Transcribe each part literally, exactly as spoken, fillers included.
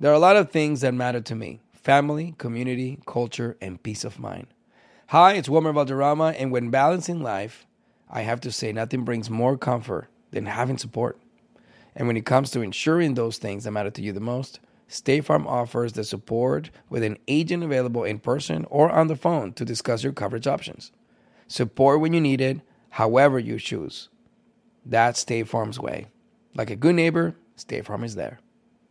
There are a lot of things that matter to me: family, community, culture, and peace of mind. Hi, it's Wilmer Valderrama, and when balancing life, I have to say nothing brings more comfort than having support. And when it comes to ensuring those things that matter to you the most, State Farm offers the support with an agent available in person or on the phone to discuss your coverage options. Support when you need it, however you choose. That's State Farm's way. Like a good neighbor, State Farm is there.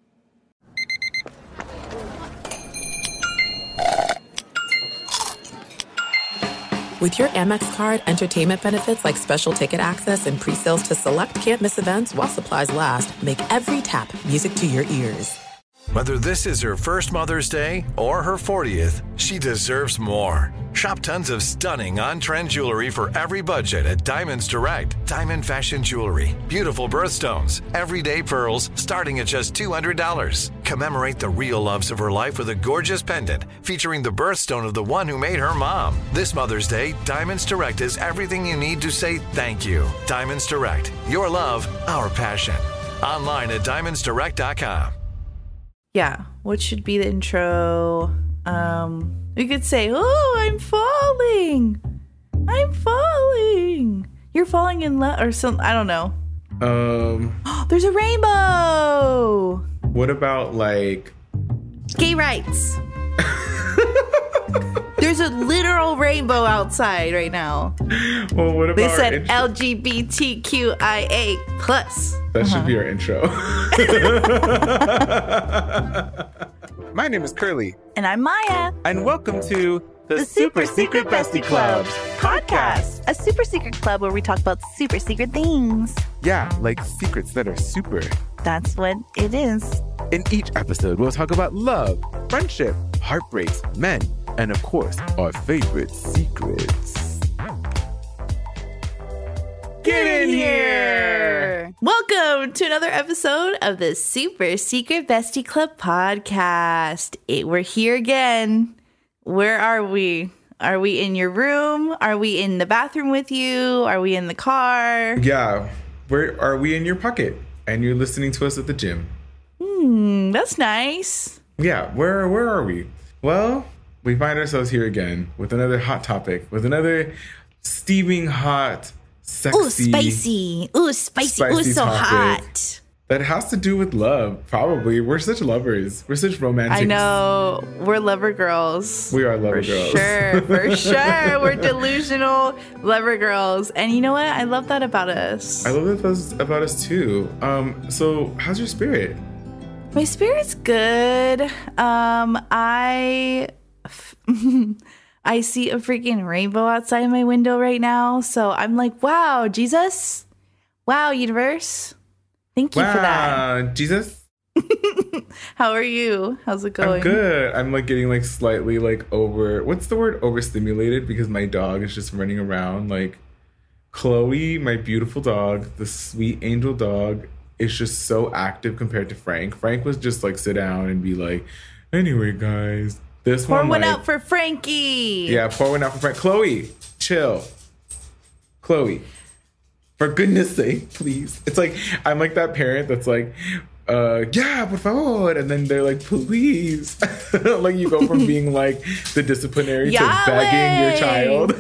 With your Amex card, entertainment benefits like special ticket access and pre-sales to select can't-miss events while supplies last make every tap music to your ears. Whether this is her first Mother's Day or her fortieth, she deserves more. Shop tons of stunning on-trend jewelry for every budget at Diamonds Direct. Diamond fashion jewelry, beautiful birthstones, everyday pearls starting at just two hundred dollars. Commemorate the real loves of her life with a gorgeous pendant featuring the birthstone of the one who made her mom. This Mother's Day, Diamonds Direct is everything you need to say thank you. Diamonds Direct, your love, our passion. Online at diamonds direct dot com. Yeah, what should be the intro? Um, we could say, "Oh, I'm falling, I'm falling." You're falling in love, or some. I don't know. Um, There's a rainbow. What about like gay rights? There's a literal rainbow outside right now. Well, what about they said intro? L G B T Q I A plus. That uh-huh. should be our intro. My name is Curly. And I'm Maya. And welcome to the, The Super, Secret Bestie Club podcast. A super secret club where we talk about super secret things. Yeah, like secrets that are super. That's what it is. In each episode, we'll talk about love, friendship, heartbreaks, men, and of course, our favorite secrets. Get in here! Welcome to another episode of the Super Secret Bestie Club podcast. It, we're here again. Where are we? Are we in your room? Are we in the bathroom with you? Are we in the car? Yeah. Where are we in your pocket? And you're listening to us at the gym. Hmm, that's nice. Yeah. Where where are we? Well, we find ourselves here again with another hot topic, with another steaming hot, sexy, Ooh, spicy. Ooh, spicy. spicy Ooh, so topic hot. That has to do with love, probably. We're such lovers. We're such romantic. I know. We're lover girls. We are lover for girls. Sure, for sure. We're delusional lover girls. And you know what? I love that about us. I love that that's about us too. Um, so how's your spirit? My spirit's good. Um, I I see a freaking rainbow outside my window right now. So I'm like, wow, Jesus. Wow, universe. Thank you wow, for that. Jesus. How are you? How's it going? I'm good. I'm like getting like slightly like over, what's the word? Overstimulated, because my dog is just running around. Like Chloe, my beautiful dog, the sweet angel dog, is just so active compared to Frank. Frank was just like sit down and be like, anyway, guys. This pour one, one like, out for Frankie. Yeah, pour one out for Frank. Chloe, chill. Chloe, for goodness sake, please. It's like, I'm like that parent that's like, uh, yeah, por favor. And then they're like, please. Like you go from being like the disciplinary Yahweh! to begging your child.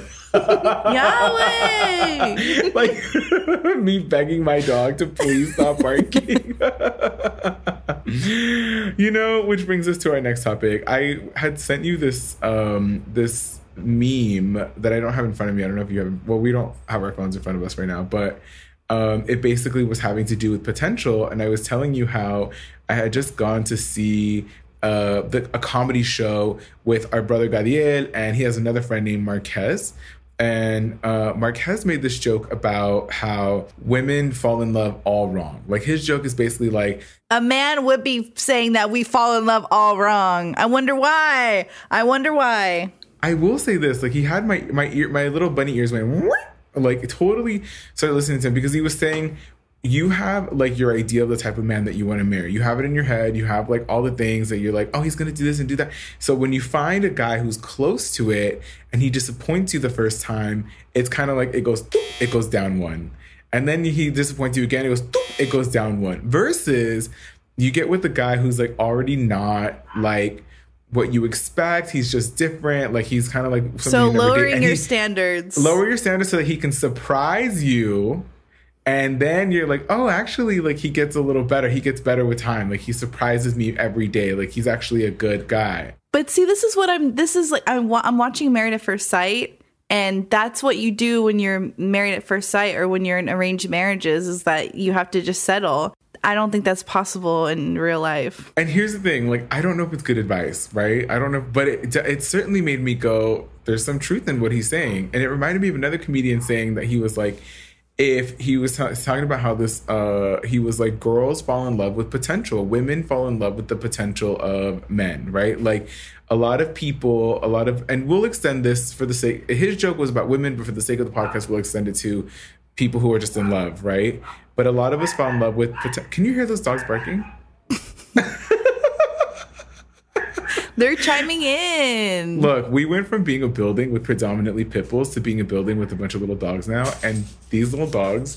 Yahweh! Like me begging my dog to please stop barking. You know, which brings us to our next topic. I had sent you this um, this meme that I don't have in front of me. I don't know if you have. Well, we don't have our phones in front of us right now, but um, it basically was having to do with potential. And I was telling you how I had just gone to see uh, the, a comedy show with our brother Gadiel, and he has another friend named Marquez. And uh, Marquez made this joke about how women fall in love all wrong. Like his joke is basically like, a man would be saying that we fall in love all wrong. I wonder why. I wonder why. I will say this, like he had my my ear, my little bunny ears went like totally started listening to him, because he was saying you have like your idea of the type of man that you want to marry. You have it in your head. You have like all the things that you're like, oh, he's going to do this and do that. So when you find a guy who's close to it and he disappoints you the first time, it's kind of like it goes, it goes down one. And then he disappoints you again. It goes, it goes down one. Versus You get with the guy who's like already not like what you expect. He's just different. Like he's kind of like so lowering your he, standards. Lower your standards so that he can surprise you. And then you're like, oh, actually, like he gets a little better. He gets better with time. Like he surprises me every day. Like he's actually a good guy. But see, this is what I'm, this is like, I'm, wa- I'm watching Married at First Sight. And that's what you do when you're married at first sight or when you're in arranged marriages, is that you have to just settle. I don't think that's possible in real life. And here's the thing, like, I don't know if it's good advice, right? I don't know, but it, it certainly made me go, there's some truth in what he's saying. And it reminded me of another comedian saying that he was like, if he was t- talking about how this, uh, he was like, girls fall in love with potential. Women fall in love with the potential of men, right? Like a lot of people, a lot of, and we'll extend this for the sake, his joke was about women, but for the sake of the podcast, we'll extend it to people who are just in love, right? But a lot of us fall in love with, pot- can you hear those dogs barking? They're chiming in. Look, we went from being a building with predominantly pit bulls to being a building with a bunch of little dogs now. And these little dogs...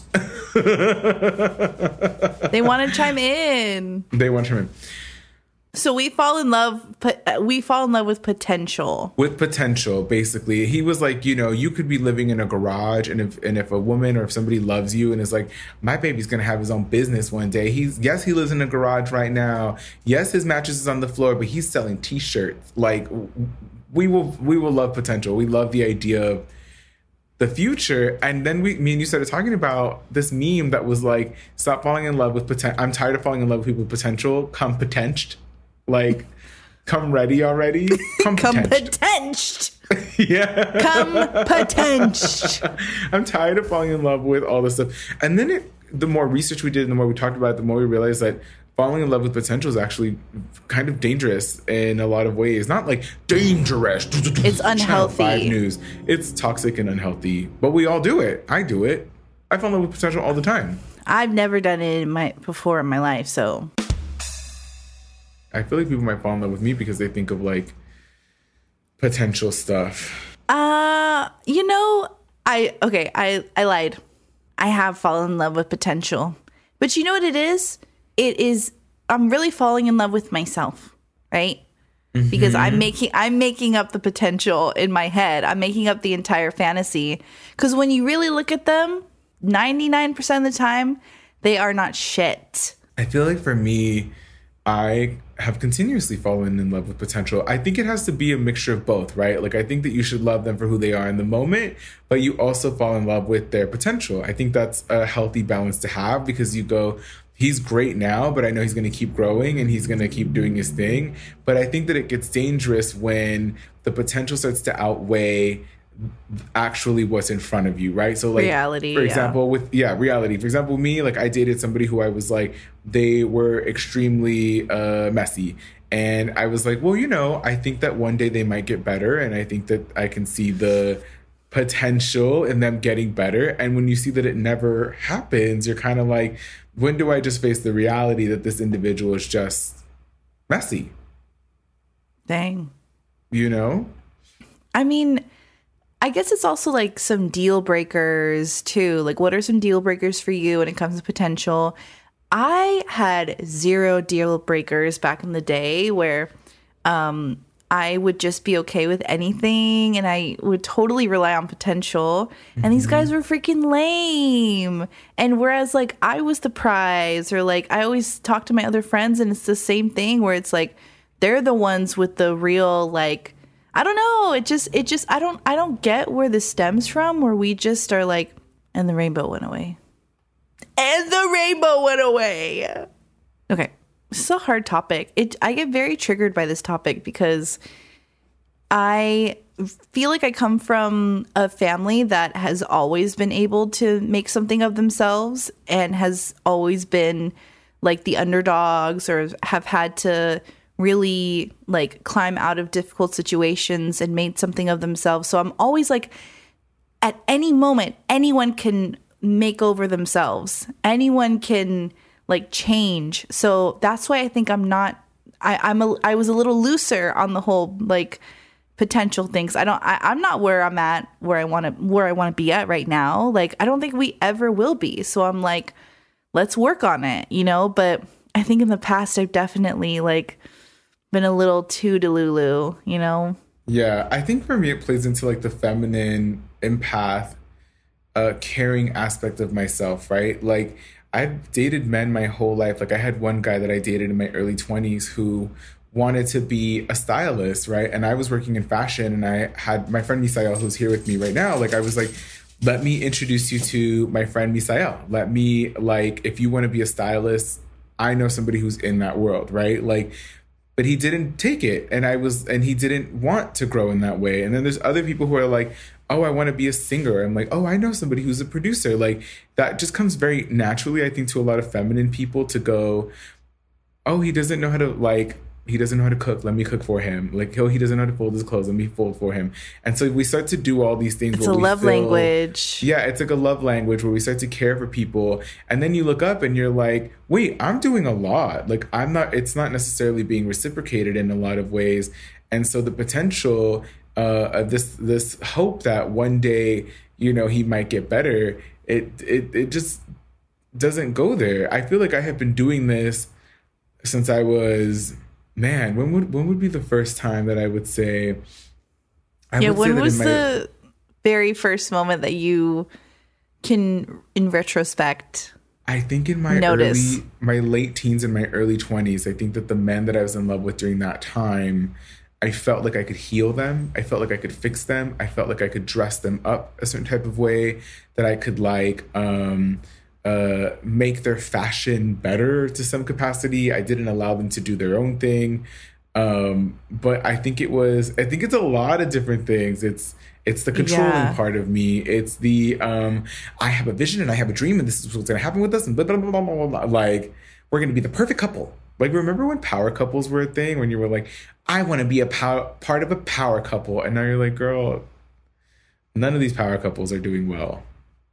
they want to chime in. They want to chime in. So we fall in love, we fall in love with potential. With potential, basically. He was like, you know, you could be living in a garage, and if and if a woman or if somebody loves you and is like, my baby's going to have his own business one day. He's yes, he lives in a garage right now. Yes, his mattress is on the floor, but he's selling T-shirts. Like, we will we will love potential. We love the idea of the future. And then we, me and you started talking about this meme that was like, stop falling in love with potential. I'm tired of falling in love with people with potential. Come potential. Like, come ready already. Come potential. Yeah. Come potential. I'm tired of falling in love with all this stuff. And then it, the more research we did and the more we talked about it, the more we realized that falling in love with potential is actually kind of dangerous in a lot of ways. Not like dangerous. It's unhealthy. Five News. It's toxic and unhealthy. But we all do it. I do it. I fall in love with potential all the time. I've never done it in my before in my life, so... I feel like people might fall in love with me because they think of like potential stuff. Uh, you know, I okay, I I lied. I have fallen in love with potential. But you know what it is? It is I'm really falling in love with myself, right? Mm-hmm. Because I'm making I'm making up the potential in my head. I'm making up the entire fantasy. Cuz when you really look at them, ninety-nine percent of the time, they are not shit. I feel like for me, I have continuously fallen in love with potential. I think it has to be a mixture of both, right? Like, I think that you should love them for who they are in the moment, but you also fall in love with their potential. I think that's a healthy balance to have, because you go, he's great now, but I know he's going to keep growing and he's going to keep doing his thing. But I think that it gets dangerous when the potential starts to outweigh actually what's in front of you, right? So like reality, for yeah. example, with yeah reality for example me, like I dated somebody who I was like, they were extremely uh messy, and I was like, well, you know, I think that one day they might get better, and I think that I can see the potential in them getting better. And when you see that it never happens, you're kind of like, when do I just face the reality that this individual is just messy? Dang. You know, I mean, I guess it's also like some deal breakers too. Like, what are some deal breakers for you when it comes to potential? I had zero deal breakers back in the day where um, I would just be okay with anything, and I would totally rely on potential. And mm-hmm. these guys were freaking lame. And whereas like I was the prize, or like I always talk to my other friends, and it's the same thing where it's like they're the ones with the real like, I don't know. It just, it just, I don't, I don't get where this stems from, where we just are like, and the rainbow went away. And the rainbow went away. Okay. This is a hard topic. It, I get very triggered by this topic because I feel like I come from a family that has always been able to make something of themselves and has always been like the underdogs, or have had to really like climb out of difficult situations and made something of themselves. So I'm always like, at any moment, anyone can make over themselves. Anyone can like change. So that's why I think I'm not, I, I'm a, I was a little looser on the whole like potential things. I don't, I, I'm not where I'm at, where I want to, where I want to be at right now. Like, I don't think we ever will be. So I'm like, let's work on it, you know, but I think in the past I've definitely like been a little too delulu, you know? Yeah, I think for me it plays into like the feminine empath, uh, caring aspect of myself, right? Like I've dated men my whole life. Like I had one guy that I dated in my early twenties who wanted to be a stylist, right? And I was working in fashion, and I had my friend Misael, who's here with me right now. Like I was like, let me introduce you to my friend Misael. Let me, like, if you want to be a stylist, I know somebody who's in that world, right? Like, but he didn't take it. And I was, and he didn't want to grow in that way. And then there's other people who are like, oh, I want to be a singer. I'm like, oh, I know somebody who's a producer. Like that just comes very naturally, I think, to a lot of feminine people to go, oh, he doesn't know how to like, he doesn't know how to cook. Let me cook for him. Like, oh, he doesn't know how to fold his clothes. Let me fold for him. And so we start to do all these things. It's where a we love feel, language. Yeah, it's like a love language where we start to care for people. And then you look up and you're like, wait, I'm doing a lot. Like, I'm not, it's not necessarily being reciprocated in a lot of ways. And so the potential uh, of this, this hope that one day, you know, he might get better, it, it, it just doesn't go there. I feel like I have been doing this since I was... Man, when would when would be the first time that I would say? I yeah, would when say that was in my, the very first moment that you can, in retrospect, I think in my notice? early, my late teens and my early twenties, I think that the men that I was in love with during that time, I felt like I could heal them. I felt like I could fix them. I felt like I could dress them up a certain type of way, that I could like. Um, Uh, make their fashion better to some capacity. I didn't allow them to do their own thing. Um, but I think it was, I think it's a lot of different things. It's, it's the controlling yeah. part of me. It's the, um, I have a vision and I have a dream and this is what's going to happen with us and blah, blah, blah, blah, blah, blah. Like, we're going to be the perfect couple. Like, remember when power couples were a thing, when you were like, I want to be a power, part of a power couple. And now you're like, girl, none of these power couples are doing well.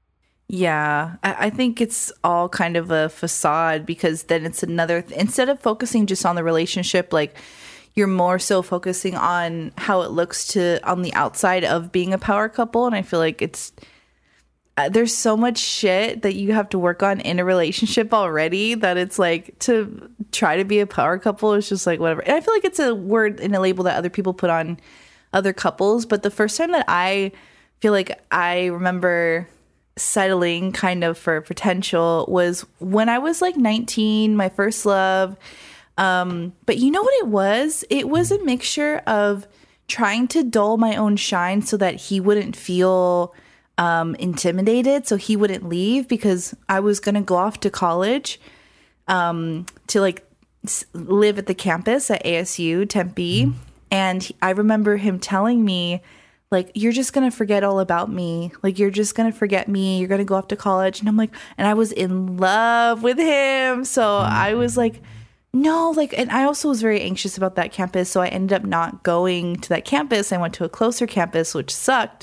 Yeah, I, I think it's all kind of a facade, because then it's another, th- instead of focusing just on the relationship, like you're more so focusing on how it looks to on the outside of being a power couple. And I feel like it's, uh, there's so much shit that you have to work on in a relationship already, that it's like to try to be a power couple is just like whatever. And I feel like it's a word and a label that other people put on other couples. But the first time that I feel like I remember settling kind of for potential was when I was like nineteen, my first love. Um, but you know what it was? It was a mixture of trying to dull my own shine so that he wouldn't feel um, intimidated, so he wouldn't leave, because I was going to go off to college um, to like s- live at the campus at A S U Tempe. Mm. And he, I remember him telling me, like, you're just going to forget all about me. Like, you're just going to forget me. You're going to go off to college. And I'm like, and I was in love with him. So mm-hmm. I was like, no, like, and I also was very anxious about that campus. So I ended up not going to that campus. I went to a closer campus, which sucked.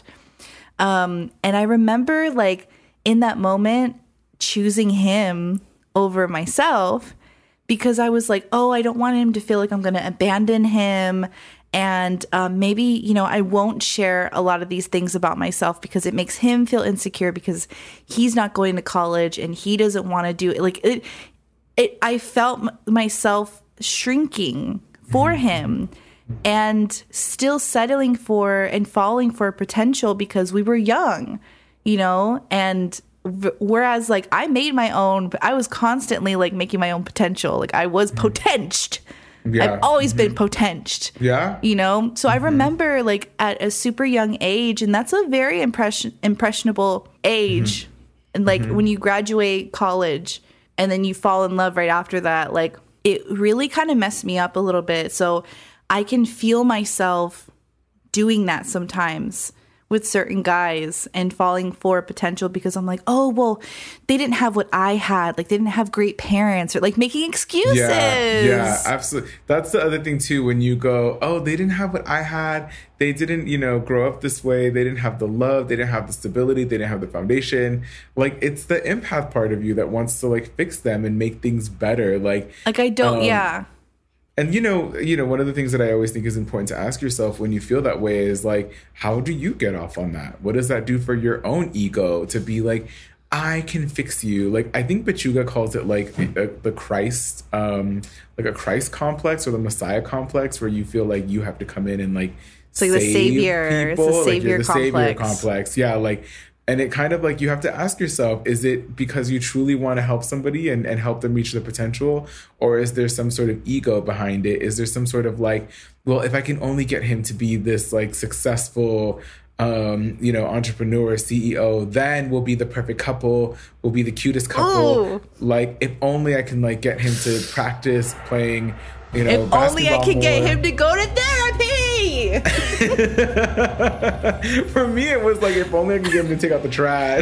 Um, and I remember, like, in that moment, choosing him over myself, because I was like, oh, I don't want him to feel like I'm going to abandon him. And um, maybe, you know, I won't share a lot of these things about myself because it makes him feel insecure, because he's not going to college and he doesn't want to do it. Like it, it, I felt m- myself shrinking for him and still settling for and falling for potential because we were young, you know, and v- whereas like I made my own, I was constantly like making my own potential. Like I was potenched. Yeah. I've always mm-hmm. been potenched. Yeah. You know? So mm-hmm. I remember like at a super young age, and that's a very impression impressionable age. Mm-hmm. And like mm-hmm. when you graduate college and then you fall in love right after that, like it really kind of messed me up a little bit. So I can feel myself doing that sometimes with certain guys and falling for potential, because I'm like, oh, well, they didn't have what I had. Like, they didn't have great parents, or like making excuses. Yeah, yeah, absolutely. That's the other thing, too, when you go, oh, they didn't have what I had. They didn't, you know, grow up this way. They didn't have the love. They didn't have the stability. They didn't have the foundation. Like, it's the empath part of you that wants to, like, fix them and make things better. Like, like I don't, um, yeah. And, you know, you know, one of the things that I always think is important to ask yourself when you feel that way is like, how do you get off on that? What does that do for your own ego to be like, I can fix you. Like, I think Pechuga calls it like a, the Christ, um, like a Christ complex or the Messiah complex, where you feel like you have to come in and like it's like the savior, people. It's the savior like you're the complex. savior complex. Yeah, like, and it kind of like you have to ask yourself, is it because you truly want to help somebody and, and help them reach their potential? Or is there some sort of ego behind it? Is there some sort of like, well, if I can only get him to be this like successful, um, you know, entrepreneur, C E O, then we'll be the perfect couple, we'll be the cutest couple. Ooh. Like, if only I can like get him to practice playing, you know, if only I could more. get him to go to therapy. For me, it was like, if only I could get him to take out the trash.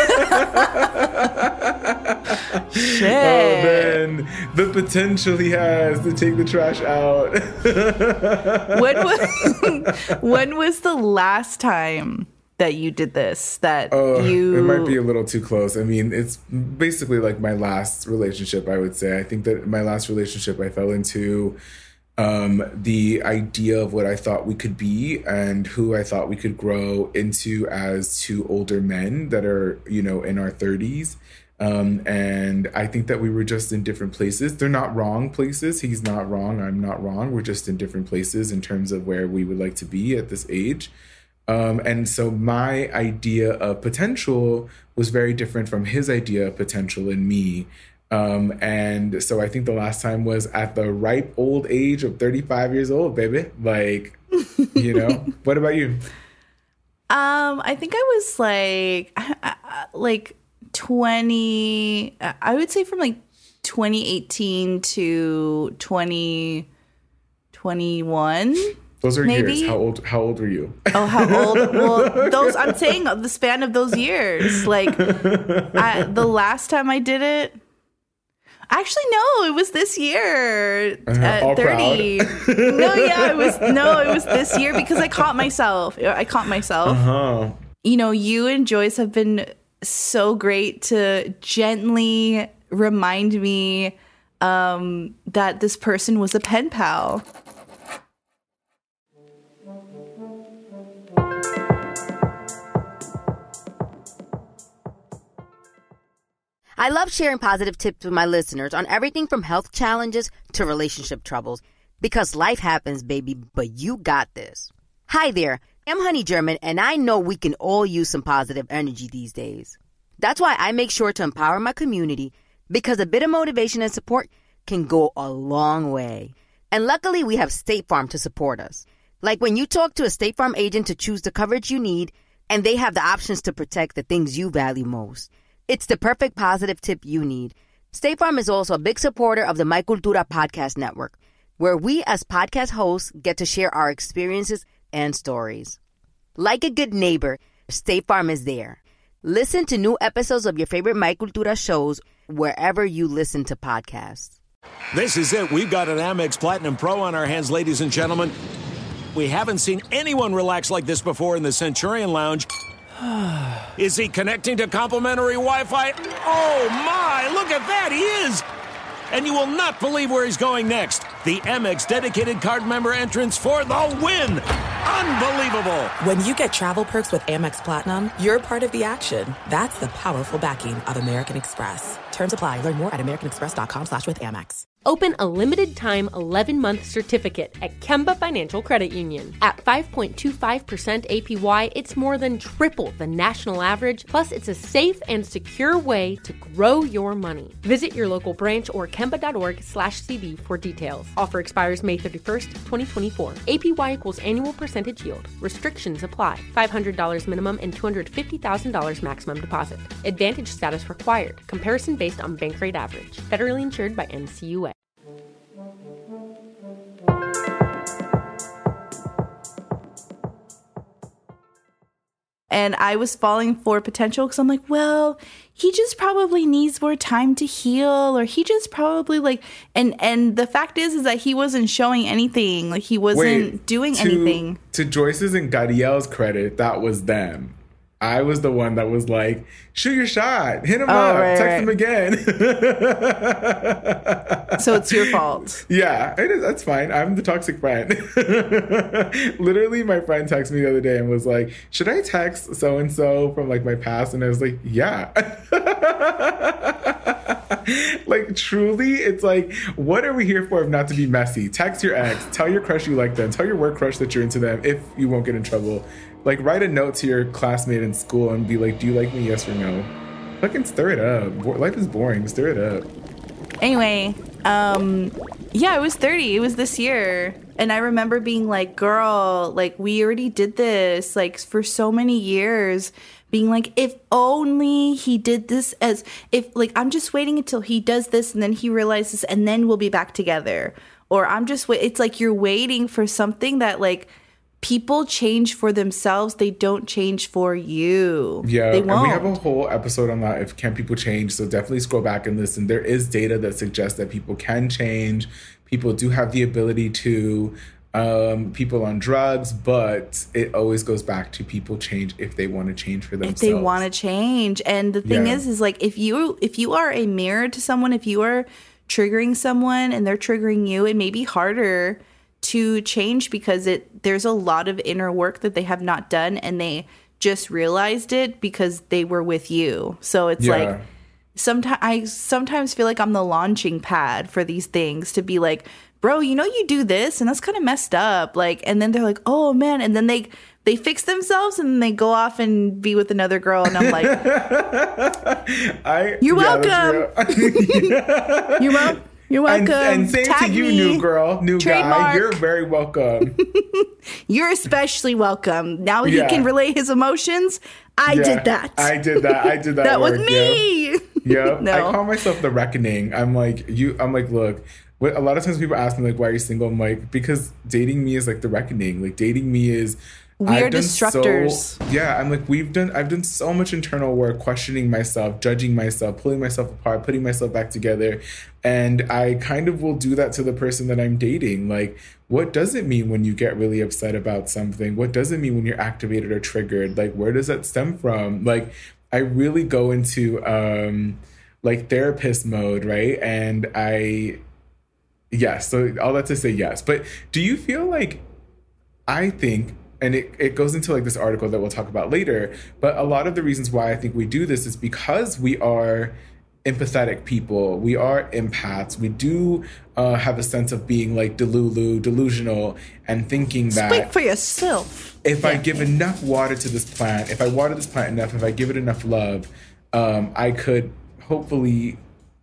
Shit. Oh, man, the potential he has to take the trash out. when was when was the last time that you did this? That Oh, you it might be a little too close. I mean, it's basically like my last relationship, I would say. I think that my last relationship, I fell into um, the idea of what I thought we could be and who I thought we could grow into as two older men that are, you know, in our thirties. Um, and I think that we were just in different places. They're not wrong places. He's not wrong. I'm not wrong. We're just in different places in terms of where we would like to be at this age. Um, and so my idea of potential was very different from his idea of potential in me. Um, and so I think the last time was at the ripe old age of thirty-five years old, baby. Like, you know, what about you? Um, I think I was like, like twenty, I would say from like twenty eighteen to twenty twenty-one. Those are maybe? years. How old? How old were you? Oh, how old? Well, those I'm saying the span of those years. Like, I, the last time I did it, actually, no, it was this year Uh-huh. at All thirty. No, yeah, it was no, it was this year because I caught myself. I caught myself. Uh-huh. You know, you and Joyce have been so great to gently remind me um, that this person was a pen pal. I love sharing positive tips with my listeners on everything from health challenges to relationship troubles. Because life happens, baby, but you got this. Hi there, I'm Honey German, and I know we can all use some positive energy these days. That's why I make sure to empower my community, because a bit of motivation and support can go a long way. And luckily, we have State Farm to support us. Like when you talk to a State Farm agent to choose the coverage you need, and they have the options to protect the things you value most. It's the perfect positive tip you need. State Farm is also a big supporter of the My Cultura podcast network, where we as podcast hosts get to share our experiences and stories. Like a good neighbor, State Farm is there. Listen to new episodes of your favorite My Cultura shows wherever you listen to podcasts. This is it. We've got an Amex Platinum Pro on our hands, ladies and gentlemen. We haven't seen anyone relax like this before in the Centurion Lounge. Is he connecting to complimentary Wi-Fi? Oh, my. Look at that. He is. And you will not believe where he's going next. The Amex dedicated card member entrance for the win. Unbelievable. When you get travel perks with Amex Platinum, you're part of the action. That's the powerful backing of American Express. Terms apply. Learn more at americanexpress.com slash with Amex. Open a limited-time eleven-month certificate at Kemba Financial Credit Union. At five point two five percent A P Y, it's more than triple the national average, plus it's a safe and secure way to grow your money. Visit your local branch or kemba.org slash CD for details. Offer expires May thirty-first, twenty twenty-four. A P Y equals annual percentage yield. Restrictions apply. five hundred dollars minimum and two hundred fifty thousand dollars maximum deposit. Advantage status required. Comparison based on bank rate average. Federally insured by N C U A. And I was falling for potential because I'm like, well, he just probably needs more time to heal, or he just probably like, and and the fact is, is that he wasn't showing anything, like he wasn't Wait, doing to, anything. To Joyce's and Gadiel's credit, that was them. I was the one that was like, shoot your shot, hit him oh, up, right, text right. him again. So it's your fault. Yeah, it is. That's fine. I'm the toxic friend. Literally, my friend texted me the other day and was like, should I text so-and-so from like my past? And I was like, yeah. Like, truly, it's like, what are we here for if not to be messy? Text your ex, tell your crush you like them, tell your work crush that you're into them if you won't get in trouble. Like, write a note to your classmate in school and be like, do you like me, yes or no? Fucking stir it up. Bo- Life is boring. Stir it up. Anyway, um, yeah, I was thirty. It was this year. And I remember being like, girl, like, we already did this, like, for so many years. Being like, if only he did this as, if, like, I'm just waiting until he does this and then he realizes and then we'll be back together. Or I'm just, wait. It's like you're waiting for something that, like, people change for themselves. They don't change for you. Yeah, they and won't. we have a whole episode on that. If can people change? So definitely scroll back and listen. There is data that suggests that people can change. People do have the ability to. Um, people on drugs, but it always goes back to people change if they want to change for themselves. If they want to change. And the thing Yeah. is, is like, if you if you are a mirror to someone, if you are triggering someone and they're triggering you, it may be harder to change because it there's a lot of inner work that they have not done and they just realized it because they were with you. So it's Yeah. like sometimes I sometimes feel like I'm the launching pad for these things to be like, bro, you know, you do this and that's kind of messed up. Like, and then they're like, oh man. And then they, they fix themselves and then they go off and be with another girl. And I'm like, I, you're yeah, welcome. that's real. You're wel- You're welcome. And, and same Tag to you, me. new girl, new guy. Trademark. You're very welcome. You're especially welcome. Now he Yeah. can relay his emotions. I Yeah, did that. I did that. I did that. that was work, me. Yeah. Yeah. No. I call myself the reckoning. I'm like, you, I'm like, look, what, a lot of times people ask me like, why are you single? I'm like, because dating me is like the reckoning. Like dating me is, We are I've done destructors. So, yeah, I'm like, we've done, I've done so much internal work, questioning myself, judging myself, pulling myself apart, putting myself back together. And I kind of will do that to the person that I'm dating. Like, what does it mean when you get really upset about something? What does it mean when you're activated or triggered? Like, where does that stem from? Like, I really go into um, like therapist mode, right? And I, yes, so all that to say yes. But do you feel like, I think, and it, it goes into like this article that we'll talk about later, but a lot of the reasons why I think we do this is because we are empathetic people. We are empaths. We do uh, have a sense of being like delulu, delusional, and thinking that Speak for yourself. if I give enough water to this plant, if I water this plant enough, if I give it enough love, um, I could hopefully,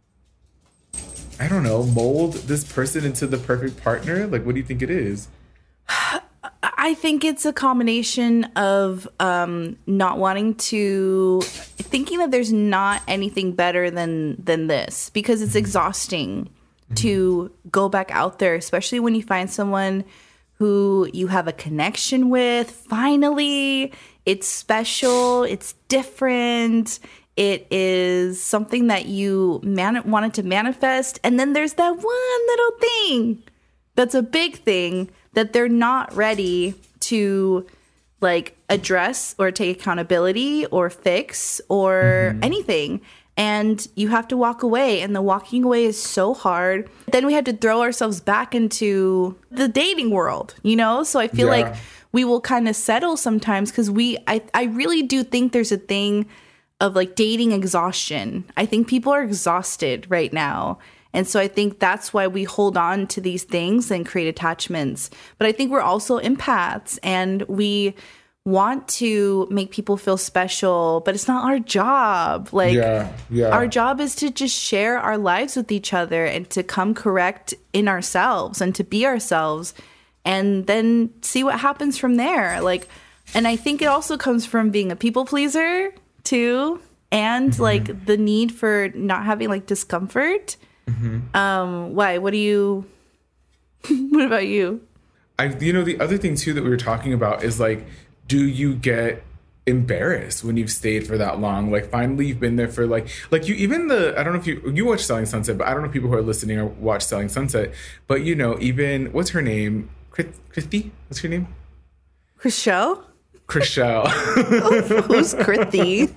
I don't know, mold this person into the perfect partner. Like, what do you think it is? I think it's a combination of um, not wanting to, thinking that there's not anything better than than this, because it's exhausting to go back out there, especially when you find someone who you have a connection with. Finally, it's special, it's different, it is something that you man- wanted to manifest, and then there's that one little thing that's a big thing that they're not ready to like address or take accountability or fix or mm-hmm. anything. And you have to walk away, and the walking away is so hard. Then we had to throw ourselves back into the dating world, you know? So I feel Yeah. like we will kind of settle sometimes because we, I, I really do think there's a thing of like dating exhaustion. I think people are exhausted right now. And so I think that's why we hold on to these things and create attachments. But I think we're also empaths, and we want to make people feel special, but it's not our job. Like, Yeah, yeah. our job is to just share our lives with each other and to come correct in ourselves and to be ourselves and then see what happens from there. Like, and I think it also comes from being a people pleaser too, and Mm-hmm. like the need for not having like discomfort. Mm-hmm. Um, why? What do you, what about you? I, you know, the other thing too that we were talking about is like, do you get embarrassed when you've stayed for that long? Like, finally you've been there for like, like you, even the, I don't know if you, you watch Selling Sunset, but I don't know if people who are listening or watch Selling Sunset, but you know, even, what's her name? Chris- Christy? What's her name? Chriselle? Chrishell. Who's Krithi?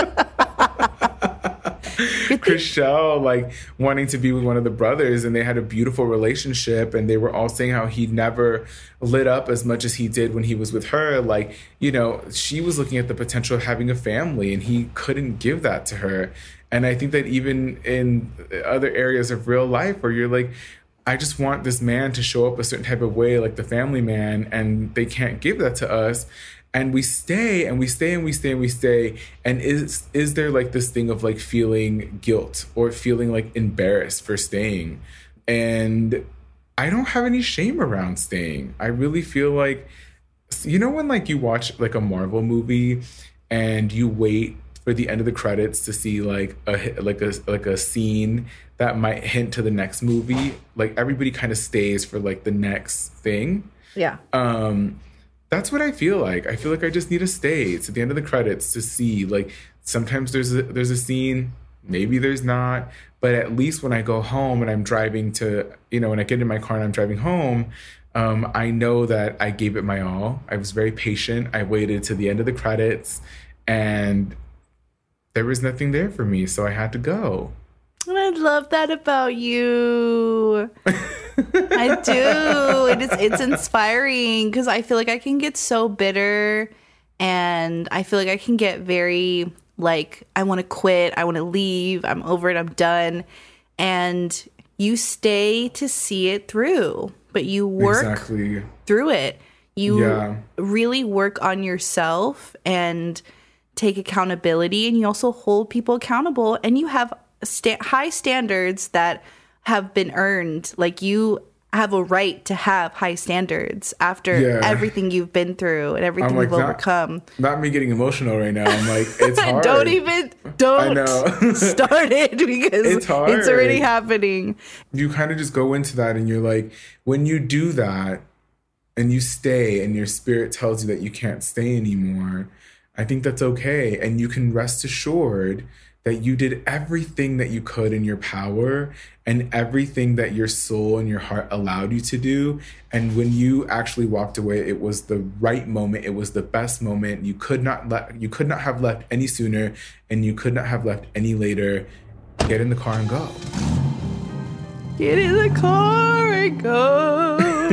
Chrishell, like wanting to be with one of the brothers, and they had a beautiful relationship, and they were all saying how he never lit up as much as he did when he was with her. Like, you know, she was looking at the potential of having a family, and he couldn't give that to her. And I think that even in other areas of real life where you're like, I just want this man to show up a certain type of way, like the family man, and they can't give that to us. And we stay and we stay and we stay and we stay. And is is there like this thing of like feeling guilt or feeling like embarrassed for staying? And I don't have any shame around staying. I really feel like, you know, when like you watch like a Marvel movie and you wait for the end of the credits to see like a like a like a scene that might hint to the next movie, like everybody kind of stays for like the next thing. Yeah. Um That's what I feel like. I feel like I just need to stay to the end of the credits to see. Like sometimes there's a, there's a scene, maybe there's not, but at least when I go home and I'm driving to, you know, when I get in my car and I'm driving home, um, I know that I gave it my all. I was very patient. I waited to the end of the credits, and there was nothing there for me, so I had to go. I love that about you. I do. It is, it's inspiring because I feel like I can get so bitter, and I feel like I can get very like, I want to quit. I want to leave. I'm over it. I'm done. And you stay to see it through, but you work exactly. through it. You yeah. really work on yourself and take accountability, and you also hold people accountable, and you have Sta- high standards that have been earned. Like, you have a right to have high standards after yeah. everything you've been through and everything like, you've not, overcome. Not me getting emotional right now. I'm like, it's hard. don't even, don't I know. start it because it's, hard. it's already happening. You kind of just go into that, and you're like, when you do that and you stay and your spirit tells you that you can't stay anymore, I think that's okay. And you can rest assured that you did everything that you could in your power and everything that your soul and your heart allowed you to do. And when you actually walked away, it was the right moment. It was the best moment. You could not let, you could not have left any sooner, and you could not have left any later. Get in the car and go. Get in the car and go.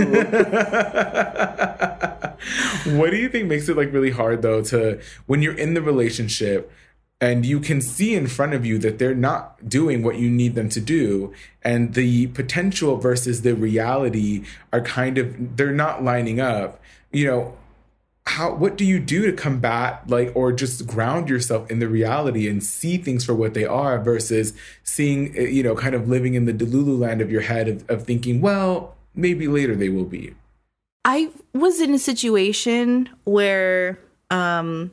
What do you think makes it like really hard though to, when you're in the relationship and you can see in front of you that they're not doing what you need them to do, and the potential versus the reality are kind of, they're not lining up, you know, how, what do you do to combat, like, or just ground yourself in the reality and see things for what they are versus seeing, you know, kind of living in the Delulu land of your head of, of thinking, well, maybe later they will be. I was in a situation where um,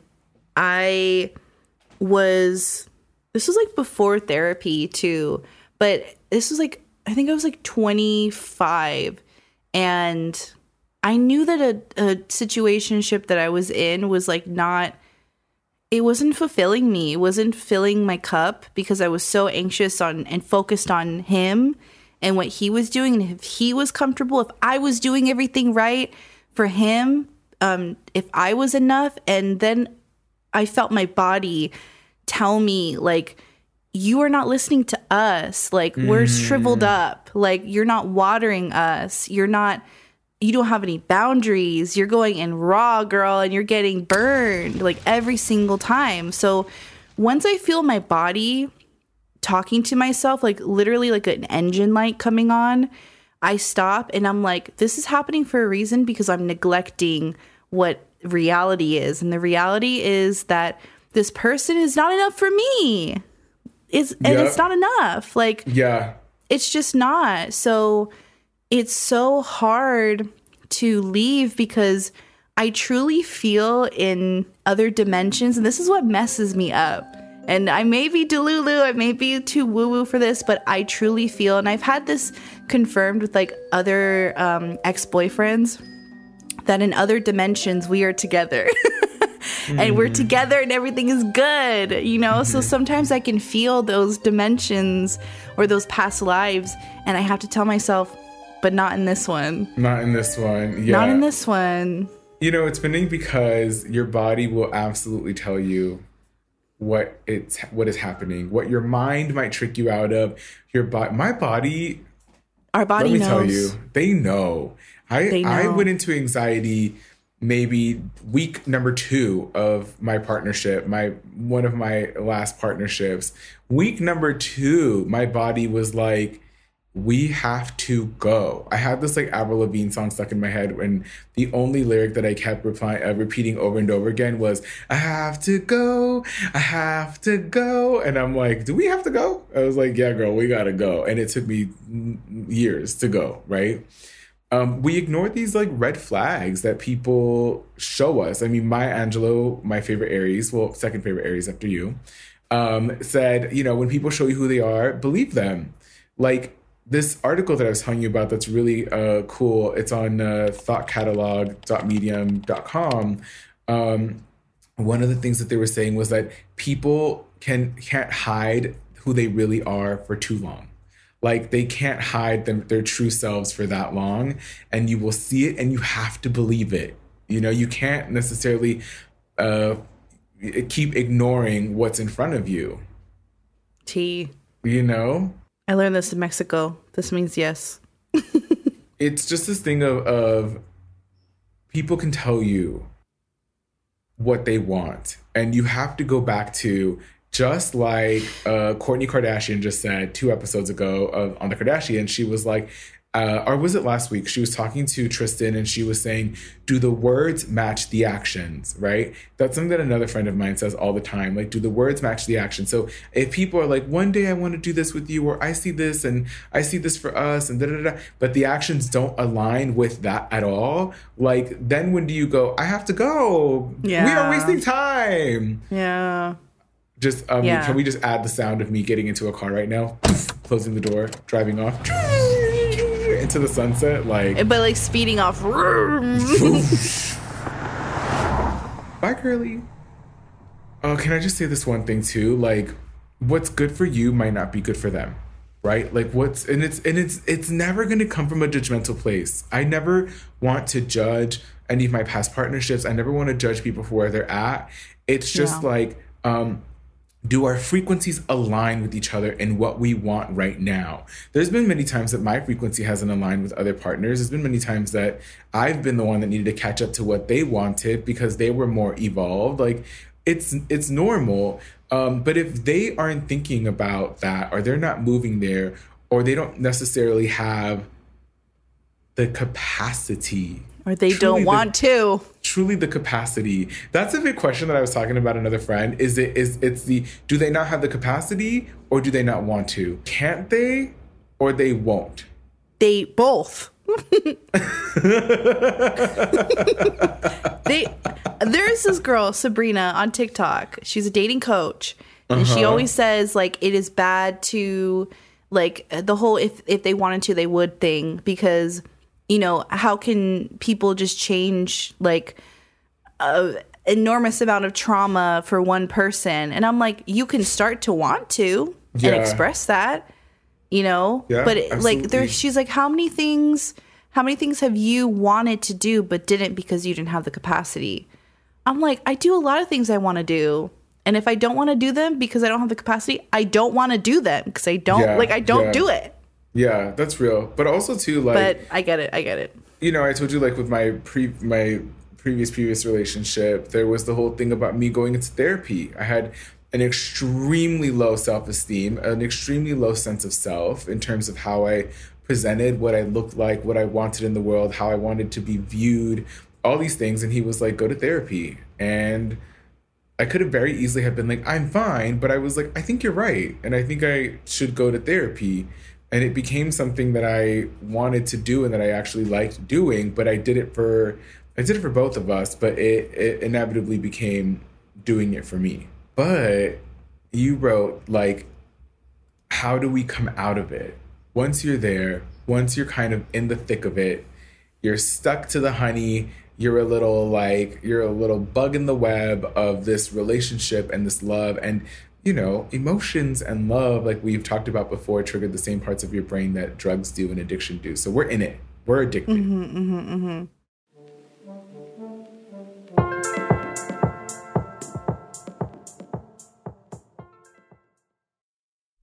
I was, this was like before therapy too, but this was like, I think I was like twenty-five, and I knew that a, a situationship that I was in was like not, it wasn't fulfilling me. It wasn't filling my cup because I was so anxious on and focused on him and what he was doing. And if he was comfortable, if I was doing everything right for him, um, if I was enough. And then I felt my body tell me, like, you are not listening to us. Like, mm. we're shriveled up. Like, you're not watering us. You're not, you don't have any boundaries. You're going in raw, girl, and you're getting burned like every single time. So once I feel my body talking to myself, like literally like an engine light coming on, I stop and I'm like, this is happening for a reason because I'm neglecting what reality is. And the reality is that this person is not enough for me. It's, and yep. it's not enough. Like, yeah, it's just not. So it's so hard to leave because I truly feel in other dimensions. And this is what messes me up. And I may be delulu, I may be too woo-woo for this, but I truly feel, and I've had this confirmed with like other um, ex-boyfriends, that in other dimensions we are together. And mm. we're together and everything is good, you know? Mm-hmm. So sometimes I can feel those dimensions or those past lives, and I have to tell myself, but not in this one. Not in this one, yeah. Not in this one. You know, it's funny because your body will absolutely tell you what it's what is happening, what your mind might trick you out of. Your body, my body, our body let me knows. tell you, they know. I They know. I went into anxiety maybe week number two of my partnership, my one of my last partnerships. Week number two, my body was like, we have to go. I had this like Avril Lavigne song stuck in my head, and the only lyric that I kept replying, uh, repeating over and over again was, I have to go, I have to go. And I'm like, do we have to go? I was like, yeah, girl, we gotta go. And it took me years to go, right? Um, we ignore these like red flags that people show us. I mean, Maya Angelou, my favorite Aries, well, second favorite Aries after you, um, said, you know, when people show you who they are, believe them. Like, this article that I was telling you about that's really uh, cool, it's on uh, thought catalog dot medium dot com. Um, one of the things that they were saying was that people can, can't hide who they really are for too long. Like, they can't hide them, their true selves for that long, and you will see it and you have to believe it. You know, you can't necessarily uh, keep ignoring what's in front of you. T. You know? I learned this in Mexico. This means yes. It's just this thing of, of people can tell you what they want. And you have to go back to, just like uh, Kourtney Kardashian just said two episodes ago of, on the Kardashians, she was like, uh, or was it last week? She was talking to Tristan and she was saying, do the words match the actions, right? That's something that another friend of mine says all the time. Like, do the words match the action? So if people are like, one day I want to do this with you, or I see this and I see this for us and da da da, but the actions don't align with that at all, like, then when do you go, I have to go. Yeah. We are wasting time. Yeah. Just, um, Yeah. can we just add the sound of me getting into a car right now? Closing the door, driving off into the sunset, like. But like speeding off. Bye, girly. Oh, can I just say this one thing too? Like, what's good for you might not be good for them, right? Like, what's and it's and it's it's never going to come from a judgmental place. I never want to judge any of my past partnerships. I never want to judge people for where they're at. It's just Yeah. like, um, do our frequencies align with each other in what we want right now? There's been many times that my frequency hasn't aligned with other partners. There's been many times that I've been the one that needed to catch up to what they wanted because they were more evolved. Like, it's it's normal. Um, but if they aren't thinking about that, or they're not moving there, or they don't necessarily have the capacity, Or they truly don't the- want to. truly the capacity. That's a big question that I was talking about another friend. Is it is it's the do they not have the capacity, or do they not want to? Can't they, or they won't? They both. they there's this girl, Sabrina, on TikTok. She's a dating coach. And she always says, like, it is bad to, like, the whole if if they wanted to, they would thing, because, you know, how can people just change, like, a enormous amount of trauma for one person? And I'm like, you can start to want to Yeah. and express that, you know? Yeah, but, it, like, absolutely. there, she's like, how many things, how many things have you wanted to do but didn't because you didn't have the capacity? I'm like, I do a lot of things I want to do. And if I don't want to do them because I don't have the capacity, I don't want to do them because I don't, Yeah, like, I don't yeah. do it. Yeah, that's real. But also too, like, But I get it. I get it. you know, I told you, like, with my pre my previous previous relationship, there was the whole thing about me going into therapy. I had an extremely low self-esteem, an extremely low sense of self in terms of how I presented, what I looked like, what I wanted in the world, how I wanted to be viewed, all these things. And he was like, go to therapy. And I could have very easily have been like, I'm fine. But I was like, I think you're right. And I think I should go to therapy. And it became something that I wanted to do and that I actually liked doing. But I did it for, I did it for both of us. But it, it inevitably became doing it for me. But you wrote, like, how do we come out of it? Once you're there, once you're kind of in the thick of it, you're stuck to the honey. You're a little like, you're a little bug in the web of this relationship and this love. And, you know, emotions and love, like we've talked about before, trigger the same parts of your brain that drugs do and addiction do. So we're in it. We're addicted. Mm-hmm, mm-hmm, mm-hmm.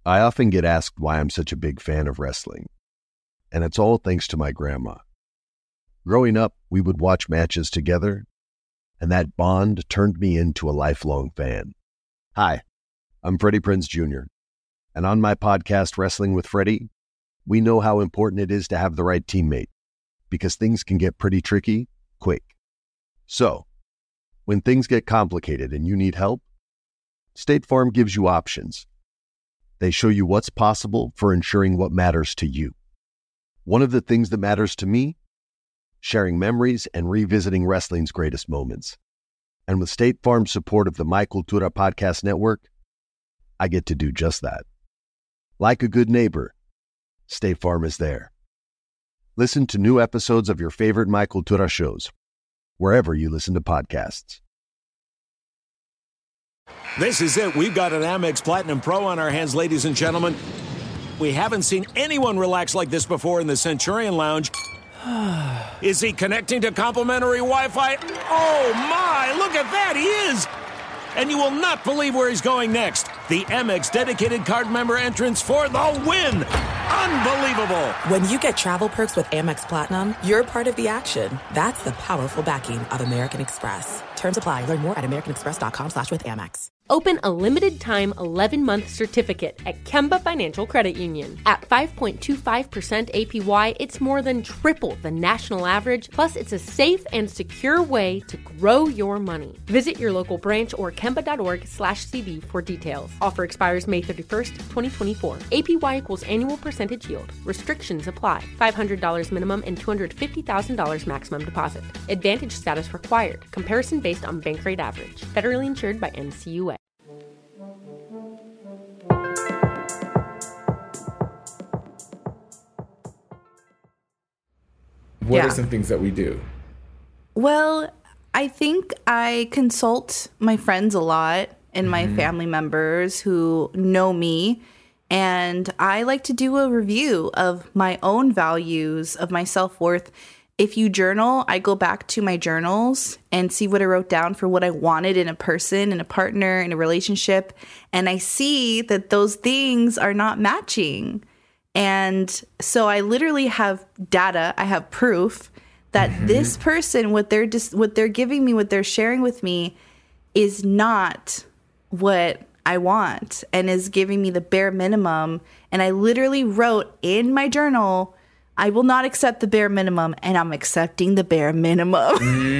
I often get asked why I'm such a big fan of wrestling, and it's all thanks to my grandma. Growing up, we would watch matches together, and that bond turned me into a lifelong fan. Hi, I'm Freddie Prinze Junior, and on my podcast, Wrestling with Freddie, we know how important it is to have the right teammate, because things can get pretty tricky quick. So, when things get complicated and you need help, State Farm gives you options. They show you what's possible for ensuring what matters to you. One of the things that matters to me, sharing memories and revisiting wrestling's greatest moments. And with State Farm's support of the My Cultura Podcast Network, I get to do just that. Like a good neighbor, State Farm is there. Listen to new episodes of your favorite My Cultura shows, wherever you listen to podcasts. This is it. We've got an Amex Platinum Pro on our hands, ladies and gentlemen. We haven't seen anyone relax like this before in the Centurion Lounge. Is he connecting to complimentary Wi-Fi? Oh, my. Look at that. He is. And you will not believe where he's going next. The Amex dedicated card member entrance for the win. Unbelievable. When you get travel perks with Amex Platinum, you're part of the action. That's the powerful backing of American Express. Terms apply. Learn more at americanexpress.com slash with Amex. Open a limited-time eleven-month certificate at Kemba Financial Credit Union. At five point two five percent A P Y, it's more than triple the national average, plus it's a safe and secure way to grow your money. Visit your local branch or kemba.org slash CD for details. Offer expires May thirty-first, twenty twenty-four. A P Y equals annual percentage yield. Restrictions apply. five hundred dollars minimum and two hundred fifty thousand dollars maximum deposit. Advantage status required. Comparison based on bank rate average. Federally insured by N C U A. What Yeah. are some things that we do? Well, I think I consult my friends a lot and my family members who know me. And I like to do a review of my own values, of my self-worth. If you journal, I go back to my journals and see what I wrote down for what I wanted in a person, in a partner, in a relationship. And I see that those things are not matching. And so I literally have data, I have proof that mm-hmm. this person, what they're just, what they're giving me, what they're sharing with me is not what I want and is giving me the bare minimum. And I literally wrote in my journal, I will not accept the bare minimum, and I'm accepting the bare minimum.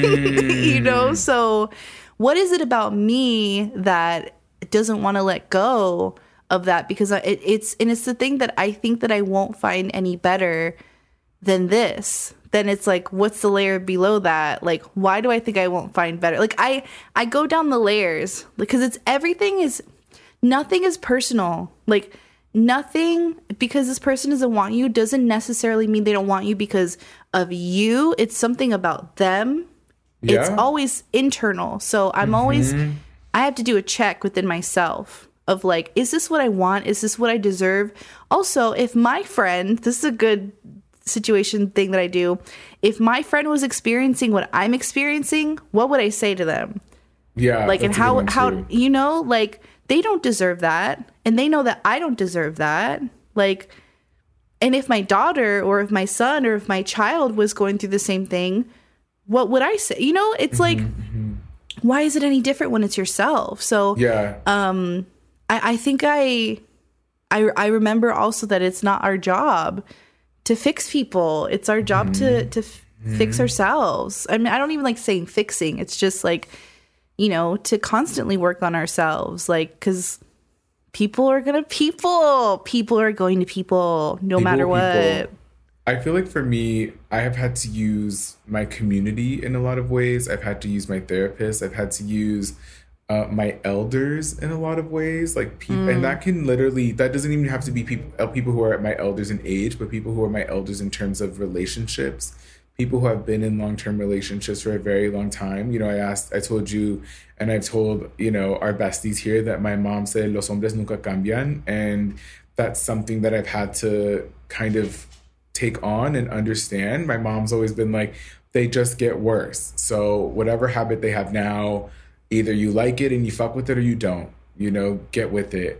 Mm. You know, so what is it about me that doesn't want to let go of that? Because it, it's, and it's the thing that I think that I won't find any better than this. Then it's like, what's the layer below that? Like, why do I think I won't find better? Like, I, I go down the layers because it's everything is, nothing is personal. Like, nothing, because this person doesn't want you doesn't necessarily mean they don't want you because of you. It's something about them. Yeah. It's always internal. So I'm mm-hmm. always, I have to do a check within myself of like, is this what I want? Is this what I deserve? Also, if my friend, this is a good situation thing that I do. If my friend was experiencing what I'm experiencing, what would I say to them? Yeah. Like, and how, how, you know, like they don't deserve that. And they know that I don't deserve that. Like, and if my daughter or if my son or if my child was going through the same thing, what would I say? You know, it's mm-hmm, like, mm-hmm. why is it any different when it's yourself? So, yeah. Um, I, I think I, I, I remember also that it's not our job to fix people. It's our job mm-hmm. to, to f- mm-hmm. fix ourselves. I mean, I don't even like saying fixing. It's just like, you know, to constantly work on ourselves. Like, because people are going to people. People are going to people no people, matter what. People. I feel like for me, I have had to use my community in a lot of ways. I've had to use my therapist. I've had to use uh, my elders in a lot of ways. Like people, mm. and that can literally, that doesn't even have to be people, uh, people who are my elders in age, but people who are my elders in terms of relationships. People who have been in long-term relationships for a very long time. You know, I asked, I told you, and I've told, you know, our besties here that my mom said, los hombres nunca cambian. And that's something that I've had to kind of take on and understand. My mom's always been like, they just get worse. So whatever habit they have now, either you like it and you fuck with it or you don't, you know, get with it.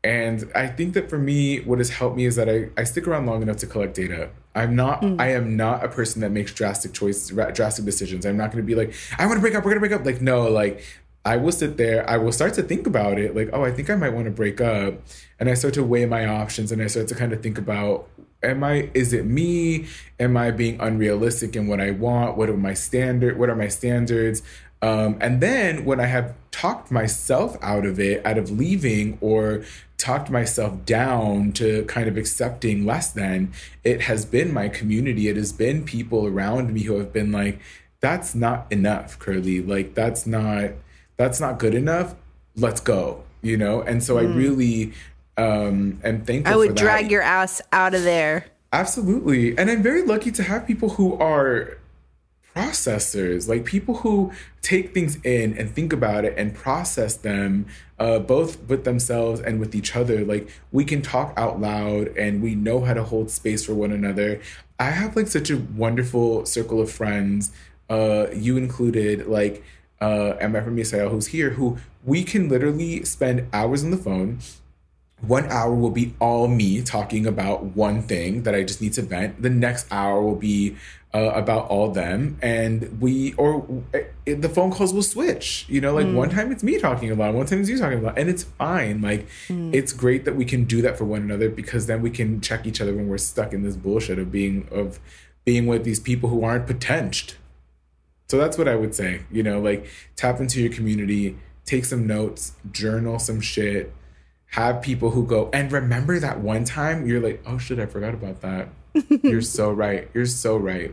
And I think that for me, what has helped me is that I, I stick around long enough to collect data. I'm not, mm. I am not a person that makes drastic choices, drastic decisions. I'm not going to be like, I want to break up, we're going to break up. Like, no, like I will sit there, I will start to think about it. Like, oh, I think I might want to break up. And I start to weigh my options and I start to kind of think about, am I, is it me? Am I being unrealistic in what I want? What are my standard, what are my standards? Um, and then when I have talked myself out of it, out of leaving or talked myself down to kind of accepting less than, it has been my community. It has been people around me who have been like, that's not enough, Curly. Like, that's not, that's not good enough. Let's go, you know? And so mm. I really um, am thankful I would for that. drag your ass out of there. Absolutely. And I'm very lucky to have people who are processors, like people who take things in and think about it and process them, uh, both with themselves and with each other. Like, we can talk out loud and we know how to hold space for one another. I have like such a wonderful circle of friends, uh, you included, like uh, and my friend Misael, who's here, who we can literally spend hours on the phone. One hour will be all me talking about one thing that I just need to vent. The next hour will be uh, about all them. And we, or uh, the phone calls will switch. You know, like mm. one time it's me talking a lot, one time it's you talking a lot. And it's fine. Like, mm. it's great that we can do that for one another, because then we can check each other when we're stuck in this bullshit of being, of being with these people who aren't potentied. So that's what I would say. You know, like, tap into your community, take some notes, journal some shit. Have people who go, and remember that one time? You're like, oh shit, I forgot about that. You're so right. You're so right.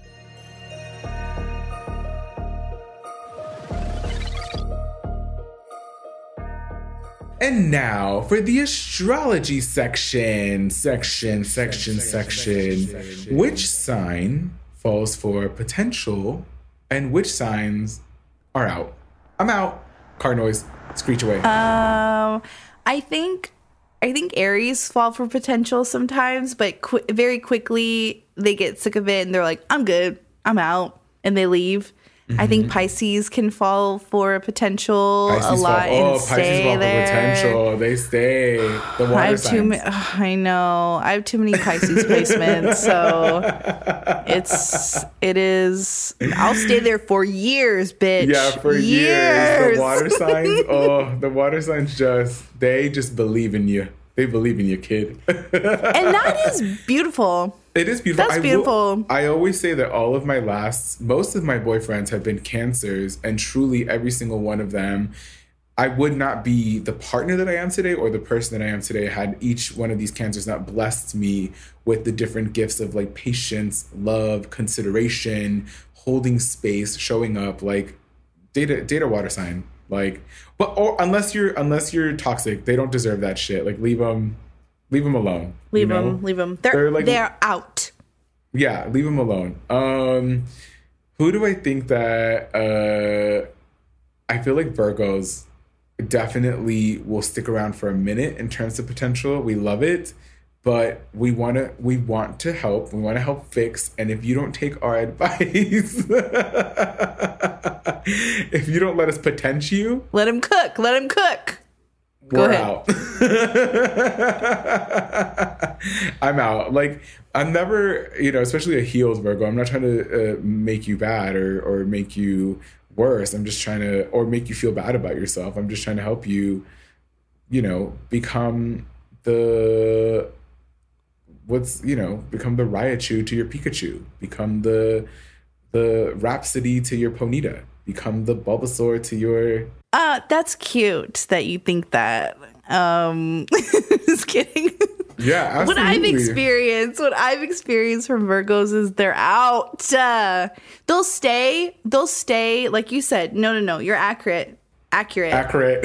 And now for the astrology section. Section, section, section. section. Which sign falls for potential and which signs are out? I'm out. Car noise. Screech away. Um... I think I think Aries fall for potential sometimes, but qu- very quickly they get sick of it and they're like, I'm good, I'm out, and they leave. Mm-hmm. I think Pisces can fall for potential Pisces a lot fall, and oh, stay Pisces fall there. For potential. They stay. The water I have signs. Too ma- oh, I know. I have too many Pisces placements, so it's it is. I'll stay there for years, bitch. Yeah, for years. years. The water signs. Oh, the water signs just they just believe in you. They believe in you, kid. And that is beautiful. It is beautiful. That's I beautiful. Will, I always say that all of my lasts, most of my boyfriends have been Cancers, and truly every single one of them, I would not be the partner that I am today or the person that I am today had each one of these Cancers not blessed me with the different gifts of like patience, love, consideration, holding space, showing up, like data, data water sign. Like, but or unless you're unless you're toxic, they don't deserve that shit. Like, leave them, leave them alone. Leave you know? them, leave them. They're they're, like, they're out. Yeah, leave them alone. Um, who do I think that? Uh, I feel like Virgos definitely will stick around for a minute in terms of potential. We love it, but we want to we want to help. We want to help fix. And if you don't take our advice. If you don't let us potential you, let him cook. Let him cook. Go we're ahead. Out. I'm out. Like, I'm never, you know, especially a healed Virgo. I'm not trying to uh, make you bad or or make you worse. I'm just trying to, or make you feel bad about yourself. I'm just trying to help you, you know, become the what's you know, become the Raichu to your Pikachu. Become the the Rhapsody to your Ponyta. Become the Bulbasaur to your... Uh, that's cute that you think that. Um, just kidding. Yeah, absolutely. What I've experienced, what I've experienced from Virgos is they're out. Uh, they'll stay. They'll stay. Like you said, no, no, no. You're accurate. Accurate. Accurate.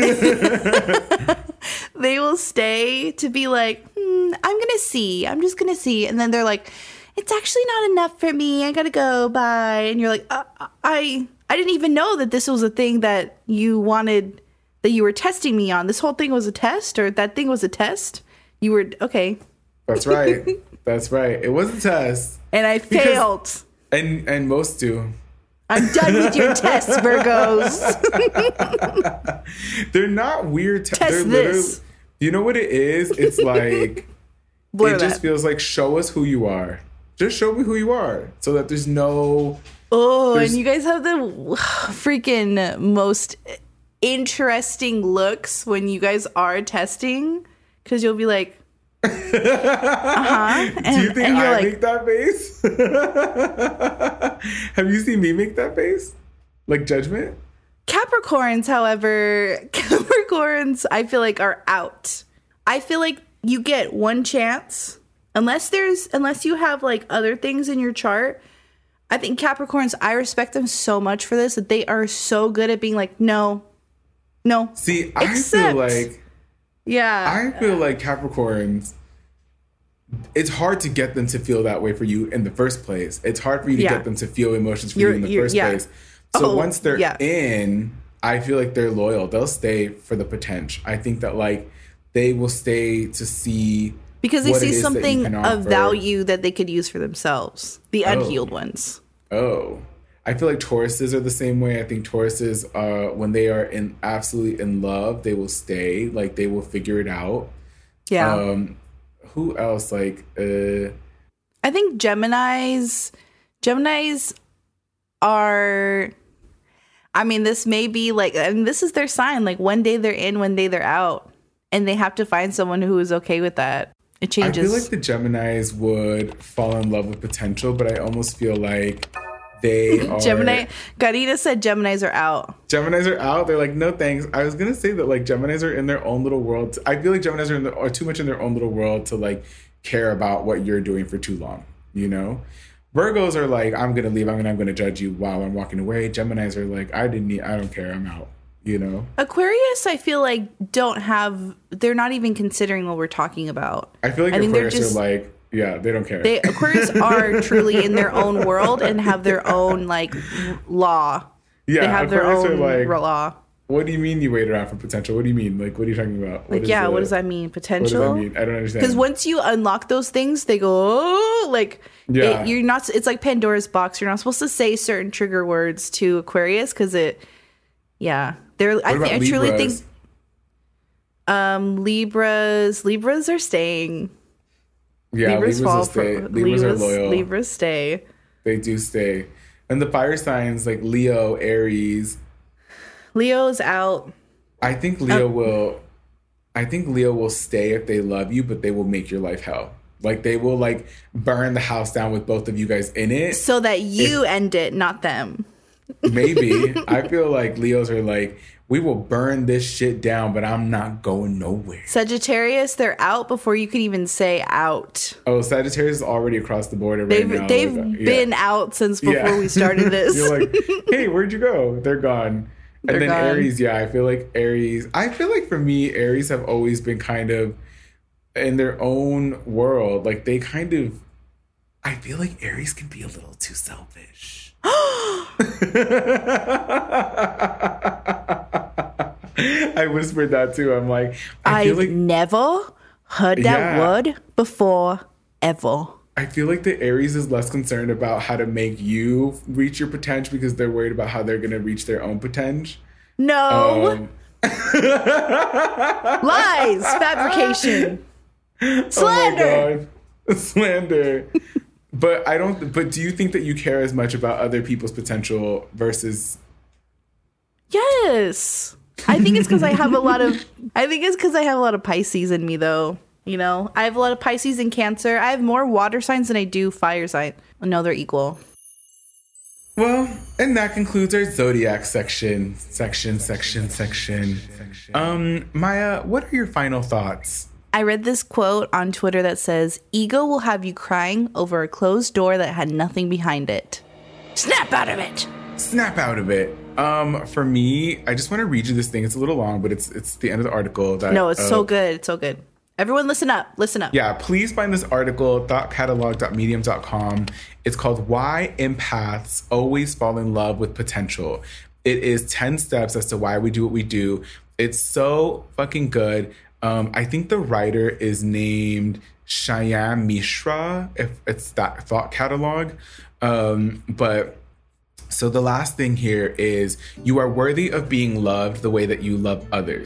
They will stay to be like, hmm, I'm going to see. I'm just going to see. And then they're like, it's actually not enough for me. I got to go. Bye. And you're like, uh, I... I didn't even know that this was a thing that you wanted, that you were testing me on. This whole thing was a test, or that thing was a test. You were, okay. That's right. That's right. It was a test. And I because, failed. And and most do. I'm done with your tests, Virgos. They're not weird. Te- Test they're this. You know what it is? It's like, Blur it just that. feels like, show us who you are. Just show me who you are so that there's no... Oh, there's, and you guys have the freaking most interesting looks when you guys are testing, because you'll be like, uh-huh. And, do you think and you're I like, make that face? Have you seen me make that face? Like Judgment? Capricorns, however, Capricorns, I feel like are out. I feel like you get one chance, unless there's, unless you have like other things in your chart. I think Capricorns, I respect them so much for this, that they are so good at being like, no, no. See, I Except, feel like, yeah, I feel like Capricorns, it's hard to get them to feel that way for you in the first place. It's hard for you to Yeah. get them to feel emotions for You're- you in the you're- first yeah. place. So Oh, once they're yeah. in, I feel like they're loyal. They'll stay for the potential. I think that like they will stay to see because they what it see is that you something can of offer. value that they could use for themselves. The Oh. unhealed ones. Oh, I feel like Tauruses are the same way. I think Tauruses, uh, when they are in absolutely in love, they will stay. Like they will figure it out. Yeah. Um, who else? Like, uh, I think Geminis, Geminis are, I mean, this may be like, and this is their sign. Like one day they're in, one day they're out, and they have to find someone who is okay with that. It changes. I feel like the Geminis would fall in love with potential, but I almost feel like they are. Gemini, Garita said Geminis are out. Geminis are out. They're like, no thanks. I was gonna say that like Geminis are in their own little world. I feel like Geminis are in the, are too much in their own little world to like care about what you're doing for too long. You know, Virgos are like, I'm gonna leave. I'm gonna I'm gonna judge you while I'm walking away. Geminis are like, I didn't need. I don't care. I'm out. You know. Aquarius, I feel like don't have. They're not even considering what we're talking about. I feel like I think they're Aquarius just- are like, yeah, they don't care. They Aquarius are truly in their own world and have their own like law. yeah, They have their Aquarius own are like, law. what do you mean you wait around for potential? What do you mean? Like, what are you talking about? Like, is yeah, the- what does that mean? What Potential? does that mean? I don't understand. Because once you unlock those things, they go, oh, like, Yeah. it, you're not, it's like Pandora's box. You're not supposed to say certain trigger words to Aquarius because it, yeah. They're, I, about think, I truly Libras? think um, Libras, Libras are staying. yeah, Libras, Libras, fall will stay. for, Libras, are loyal. Libras stay. They do stay. And the fire signs like Leo, Aries. Leo's out. I think Leo Um, will. I think Leo will stay if they love you, but they will make your life hell. Like they will like burn the house down with both of you guys in it. So that you end it, not them. Maybe. I feel like Leos are like, we will burn this shit down, but I'm not going nowhere. Sagittarius, they're out before you could even say out. Oh, Sagittarius is already across the border right They've now. they've Like, yeah. been out since before Yeah. we started this. You're like, hey, where'd you go? They're gone. They're and then gone. Aries, yeah, I feel like Aries. I feel like for me, Aries have always been kind of in their own world. Like they kind of, I feel like Aries can be a little too selfish. I whispered that too. I'm like, I feel I've like never heard that Yeah. word before, ever. I feel like the Aries is less concerned about how to make you reach your potential because they're worried about how they're going to reach their own potential. No. Um, Lies, fabrication, slander. Oh my God. Slander. But I don't, but do you think that you care as much about other people's potential versus. Yes. I think it's because I have a lot of, I think it's because I have a lot of Pisces in me, though. You know, I have a lot of Pisces and Cancer. I have more water signs than I do fire sign. No, they're equal. Well, and that concludes our zodiac section. Section, section, section. Um, Maya, what are your final thoughts? I read this quote on Twitter that says, ego will have you crying over a closed door that had nothing behind it. Snap out of it. Snap out of it. Um, for me, I just want to read you this thing. It's a little long, but it's it's the end of the article. That, No, it's uh, so good. It's so good. Everyone listen up. Listen up. Yeah, please find this article, thought catalog dot medium dot com. It's called Why Empaths Always Fall in Love with Potential. It is ten steps as to why we do what we do. It's so fucking good. Um, I think the writer is named Cheyenne Mishra, if it's that thought catalog. Um, but so the last thing here is you are worthy of being loved the way that you love others.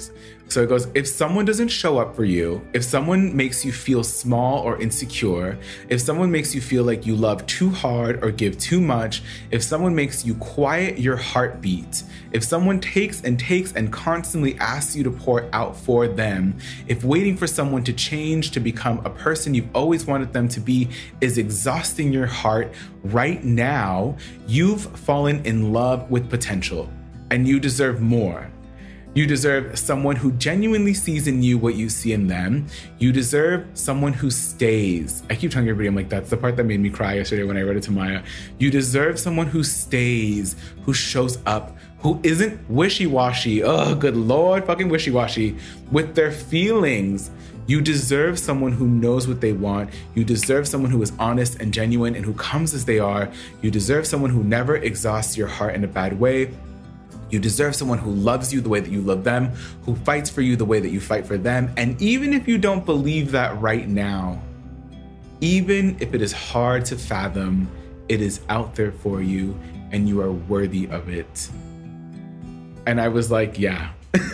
So it goes, if someone doesn't show up for you, if someone makes you feel small or insecure, if someone makes you feel like you love too hard or give too much, if someone makes you quiet your heartbeat, if someone takes and takes and constantly asks you to pour out for them, if waiting for someone to change to become a person you've always wanted them to be is exhausting your heart right now, you've fallen in love with potential and you deserve more. You deserve someone who genuinely sees in you what you see in them. You deserve someone who stays. I keep telling everybody, I'm like, that's the part that made me cry yesterday when I read it to Maya. You deserve someone who stays, who shows up, who isn't wishy-washy. Oh, good Lord, fucking wishy-washy with their feelings. You deserve someone who knows what they want. You deserve someone who is honest and genuine and who comes as they are. You deserve someone who never exhausts your heart in a bad way. You deserve someone who loves you the way that you love them, who fights for you the way that you fight for them. And even if you don't believe that right now, even if it is hard to fathom, it is out there for you and you are worthy of it. And I was like, yeah.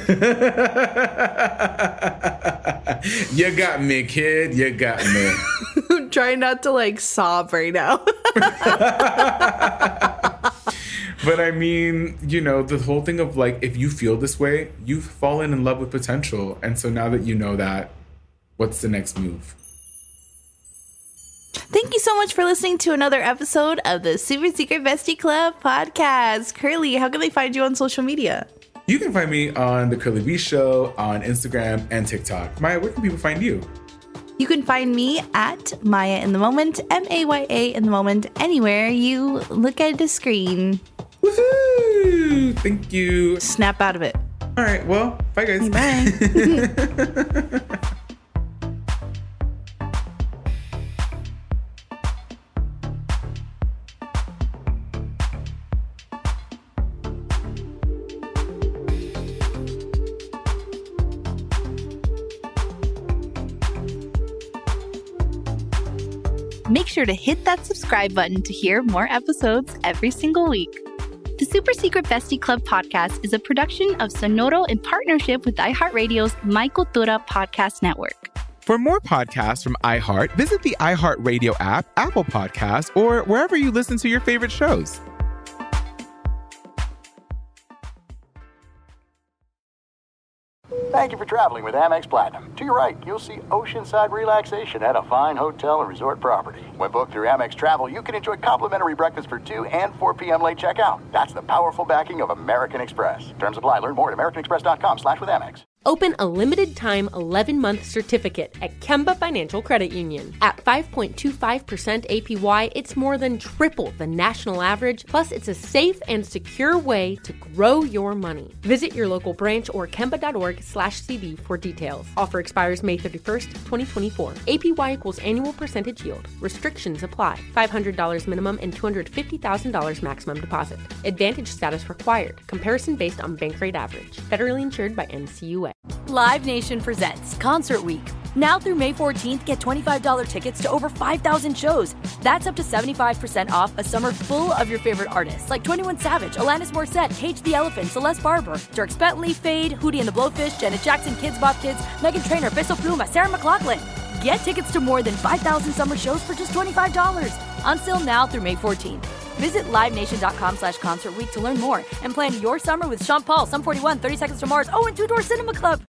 You got me, kid. You got me. I'm trying not to like sob right now. But I mean, you know, the whole thing of like, if you feel this way, you've fallen in love with potential. And so now that you know that, what's the next move? Thank you so much for listening to another episode of the Super Secret Bestie Club podcast. Curly, how can they find you on social media? You can find me on The Curly B Show on Instagram and TikTok. Maya, where can people find you? You can find me at Maya in the Moment, M A Y A in the Moment, anywhere you look at the screen. Woohoo! Thank you. Snap out of it. All right. Well, bye, guys. Bye. Make sure to hit that subscribe button to hear more episodes every single week. The Super Secret Bestie Club podcast is a production of Sonoro in partnership with iHeartRadio's My Cultura podcast network. For more podcasts from iHeart, visit the iHeartRadio app, Apple Podcasts, or wherever you listen to your favorite shows. Thank you for traveling with Amex Platinum. To your right, you'll see oceanside relaxation at a fine hotel and resort property. When booked through Amex Travel, you can enjoy complimentary breakfast for two and four p.m. late checkout. That's the powerful backing of American Express. Terms apply. Learn more at americanexpress.com slash with Amex. Open a limited-time eleven-month certificate at Kemba Financial Credit Union. At five point two five percent A P Y, it's more than triple the national average, plus it's a safe and secure way to grow your money. Visit your local branch or kemba.org slash CD for details. Offer expires May thirty-first, twenty twenty-four. A P Y equals annual percentage yield. Restrictions apply. five hundred dollars minimum and two hundred fifty thousand dollars maximum deposit. Advantage status required. Comparison based on bank rate average. Federally insured by N C U A. Live Nation presents Concert Week. Now through May fourteenth, get twenty-five dollars tickets to over five thousand shows. That's up to seventy-five percent off a summer full of your favorite artists like twenty-one Savage, Alanis Morissette, Cage the Elephant, Celeste Barber, Dierks Bentley, Fade, Hootie and the Blowfish, Janet Jackson, Kidz Bop Kids, Meghan Trainor, Peso Pluma, Sarah McLachlan. Get tickets to more than five thousand summer shows for just twenty-five dollars. On sale now through May fourteenth. Visit livenation.com slash concert week to learn more and plan your summer with Sean Paul, Sum forty-one, thirty Seconds to Mars, oh, and Two Door Cinema Club.